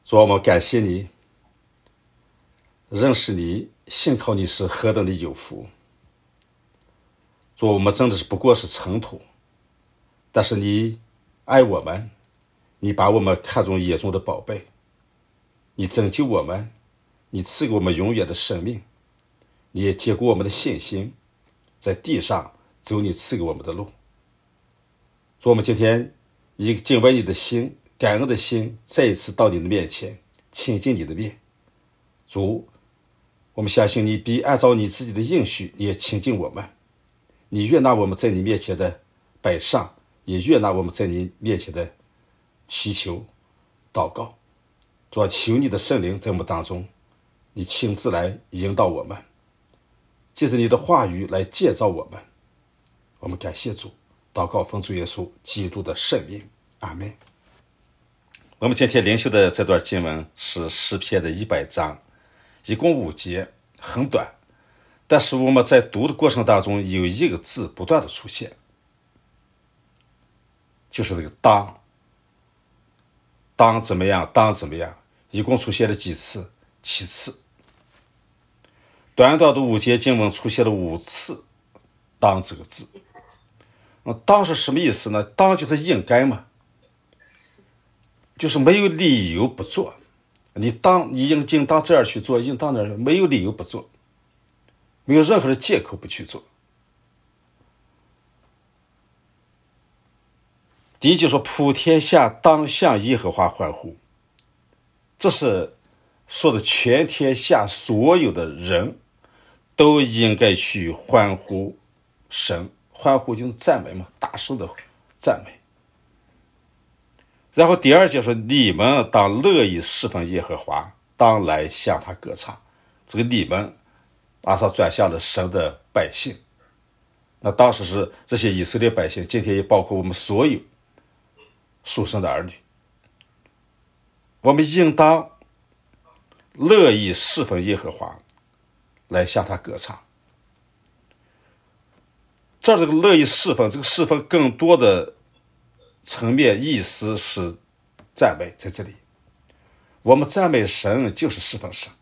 主，我们感谢你，认识你，信靠你是何等的有福。主，我们真的是不过是尘土，但是你爱我们，你把我们看作眼中的宝贝，你拯救我们，你赐给我们永远的生命，你也坚固我们的信心，在地上走你赐给我们的路。主，我们今天以敬畏你的心，感恩的心，再一次到你的面前，亲近你的面。主，我们相信你必按照你自己的应许，你也亲近我们，你悦纳我们在你面前的摆上，也悦纳我们在你面前的祈求祷告。主啊，求你的圣灵在我们当中，你亲自来引导我们，借着你的话语来建造我们。我们感谢主，祷告奉主耶稣基督的圣名，阿们。我们今天灵修的这段经文是诗篇的100章，一共5节，很短，但是我们在读的过程当中有一个字不断的出现，就是这个当。当怎么样，当怎么样，一共出现了几次？7次。短短的5节经文出现了5次当这个字。当是什么意思呢？当就是应该嘛，就是没有理由不做。你应当这样去做，应当那样，没有理由不做，没有任何的借口不去做。第一就说普天下当向耶和华欢呼，这是说的全天下所有的人都应该去欢呼神，欢呼就是赞美嘛，大声的赞美。然后第2节说你们当乐意侍奉耶和华，当来向他歌唱。这个你们把它转向了神的百姓，那当时是这些以色列百姓，今天也包括我们所有属神的儿女，我们应当乐意侍奉耶和华，来向他歌唱。这个乐意侍奉，这个侍奉更多的层面意思是赞美。在这里我们赞美神就是侍奉神。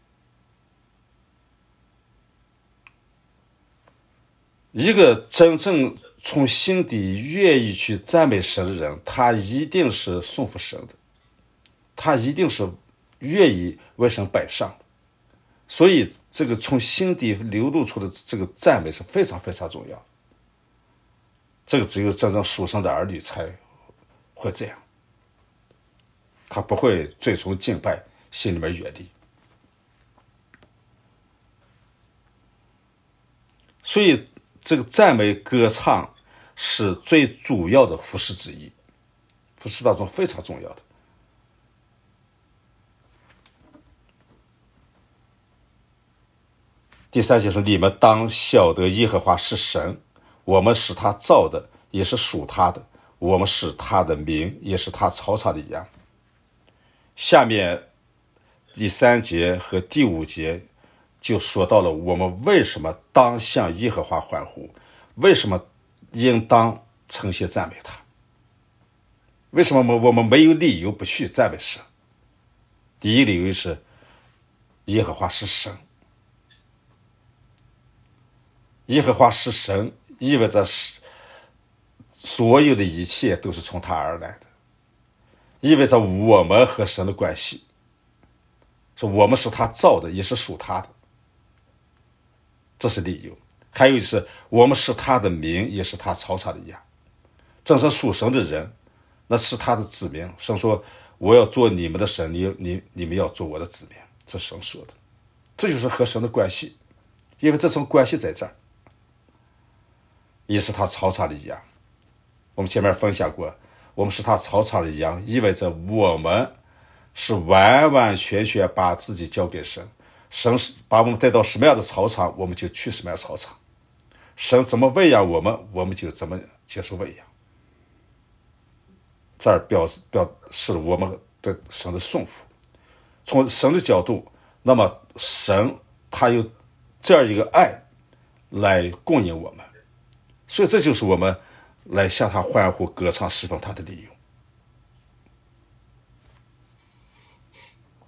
一个真正从心底愿意去赞美神的人，他一定是顺服神的，他一定是愿意为神摆上。所以这个从心底流露出的这个赞美是非常非常重要。这个只有真正属神的儿女才会这样，他不会最终敬拜，心里面远离。所以这个赞美歌唱是最主要的服事之一，服事当中非常重要的。第3节说你们当晓得耶和华是神，我们是他造的，也是属他的，我们是他的民，也是他草场的羊。下面第3节和第5节就说到了我们为什么当向耶和华欢呼，为什么应当诚心赞美他，为什么我们没有理由不去赞美神。第一个理由是耶和华是神，耶和华是神意味着所有的一切都是从他而来的，意味着我们和神的关系，说我们是他造的，也是属他的，这是理由。还有就是我们是他的民，也是他草场的羊。真正属神的人，那是他的子民。神说我要做你们的神，你们要做我的子民，这是神说的。这就是和神的关系，因为这种关系在这儿，也是他草场的羊。我们前面分享过，我们是他草场的羊，意味着我们是完完全全把自己交给神，神把我们带到什么样的草场，我们就去什么样的草场，神怎么喂养我们，我们就怎么接受喂养。这儿表示了我们对神的顺服。从神的角度，那么神他有这样一个爱来供应我们，所以这就是我们来向他欢呼歌唱侍奉他的理由。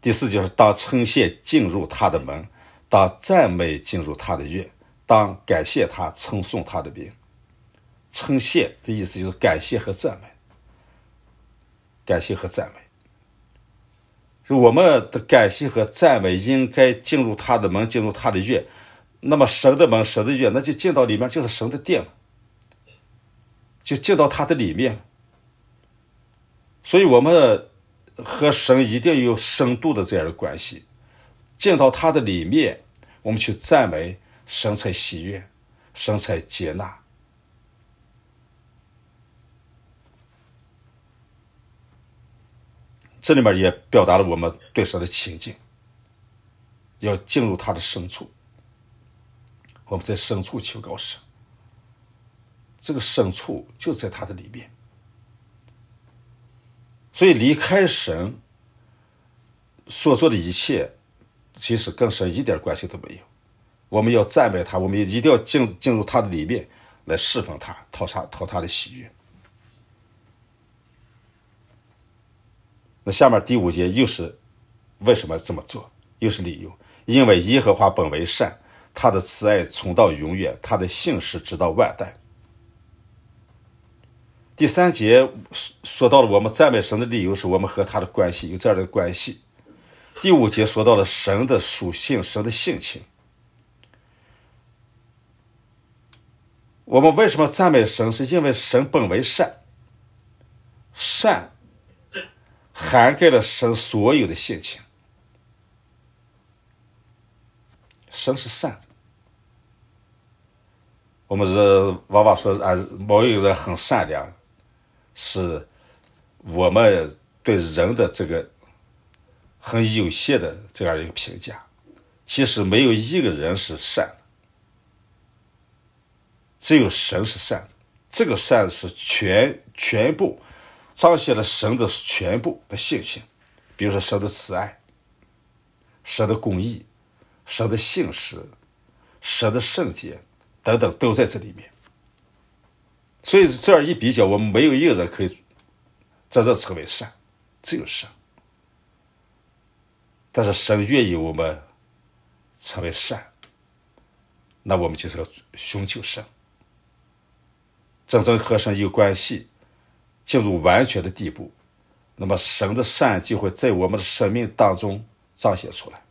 第4就是当称谢进入他的门，当赞美进入他的院，当感谢他，称颂他的名。称谢的意思就是感谢和赞美，感谢和赞美。我们的感谢和赞美应该进入他的门，进入他的院。那么神的门，神的院，那就进到里面，就是神的殿了，就进到他的里面。所以我们和神一定有深度的这样的关系，进到他的里面，我们去赞美神才喜悦，神才接纳。这里面也表达了我们对神的情境，要进入他的深处，我们在深处求告神，这个深处就在他的里面。所以离开神所做的一切，其实跟神一点关系都没有。我们要赞美他，我们一定要进入他的里面来侍奉他，讨他的喜悦。那下面第5节又是为什么这么做，又是理由，因为耶和华本为善，他的慈爱从到永远，他的信实直到万代。第3节说到了我们赞美神的理由是我们和他的关系有这样的关系。第5节说到了神的属性，神的性情。我们为什么赞美神，是因为神本为善，善涵盖了神所有的性情。神是善的。我们往往说某一个人很善良，是我们对人的这个很有限的这样一个评价。其实没有一个人是善的，只有神是善的。这个善是全部彰显了神的全部的性情，比如说神的慈爱，神的公义，神的信实，神的圣洁等等，都在这里面。所以这样一比较，我们没有一个人可以真正成为善，只有神。但是神愿意我们成为善，那我们就是要寻求神，真正和神有关系，进入完全的地步，那么神的善就会在我们的生命当中彰显出来。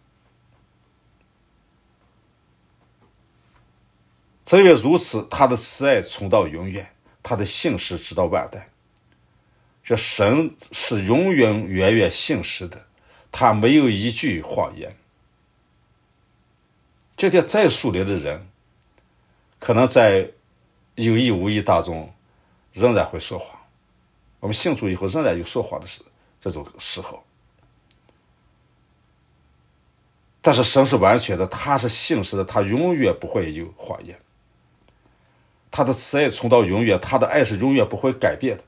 正因为如此，他的慈爱从到永远，他的信实直到万代。这神是永远远远信实的，他没有一句谎言。今天再属灵的人，可能在有意无意当中仍然会说谎。我们信主以后仍然有说谎的这种时候，但是神是完全的，他是信实的，他永远不会有谎言。他的慈爱从到永远，他的爱是永远不会改变的。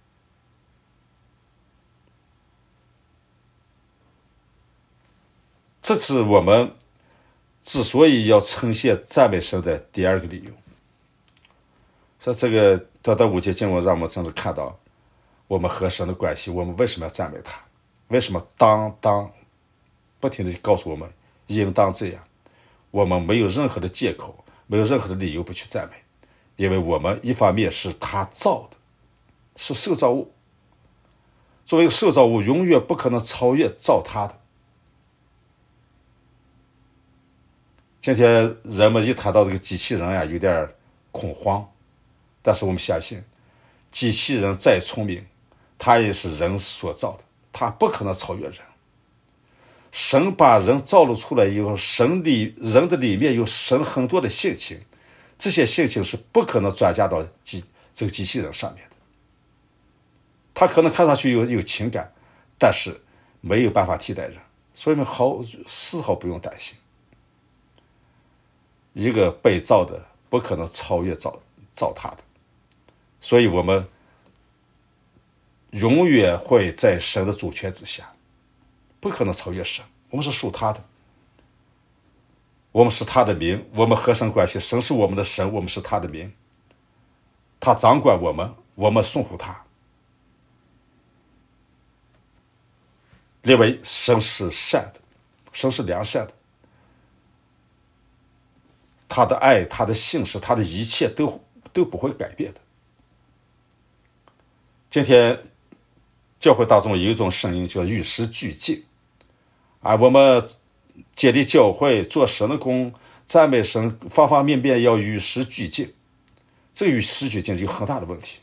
这是我们之所以要称谢赞美神的第2个理由。所以这个短短5节经文让我们真的看到我们和神的关系，我们为什么要赞美他，为什么当不停地告诉我们应当这样。我们没有任何的借口，没有任何的理由不去赞美，因为我们一方面是他造的，是受造物，作为一个受造物永远不可能超越造他的。今天人们一谈到这个机器人呀，有点恐慌，但是我们相信机器人再聪明，它也是人所造的，它不可能超越人。神把人造了出来以后，人的里面有神很多的性情，这些性情是不可能转嫁到这个机器人上面的。它可能看上去有情感，但是没有办法替代人，所以我们丝毫不用担心。一个被造的不可能超越造他的，所以我们永远会在神的主权之下，不可能超越神。我们是属他的，我们是他的民，我们和神关系，神是我们的神，我们是他的民，他掌管我们，我们顺服他。 认为神是善的，神是良善的，他的爱，他的信实，他的一切都不会改变的。今天教会当中有一种声音叫与时俱进，我们建立教会做神的工，赞美神，方方面面要与时俱进。这个与时俱进有很大的问题。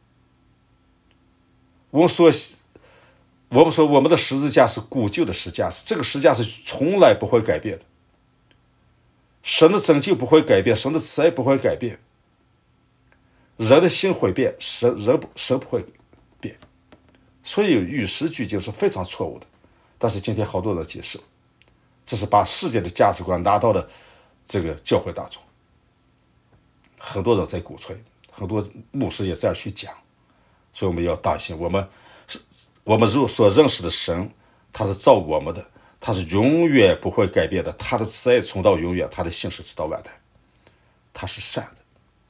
我们说我们的十字架是古旧的十字架，这个十字架是从来不会改变的。神的拯救不会改变，神的慈爱不会改变，人的心会变，神不会变。所以与时俱进是非常错误的。但是今天好多人接受，这是把世界的价值观拿到了这个教会当中，很多人在鼓吹，很多牧师也这样去讲。所以我们要当心，我们所认识的神，他是造我们的，他是永远不会改变的，他的慈爱从到永远，他的信实直到万代，他是善的。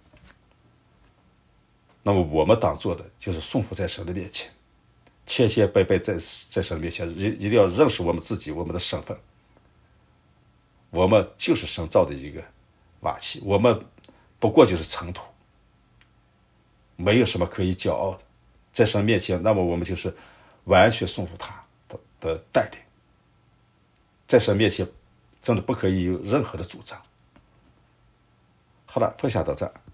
那么我们当做的就是顺服在神的面前，谦谦卑卑在神的面前，一定要认识我们自己，我们的身份。我们就是神造的一个瓦器，我们不过就是尘土，没有什么可以骄傲的。在神面前，那么我们就是完全顺服他的带领。在神面前，真的不可以有任何的主张。好了，分享到这儿。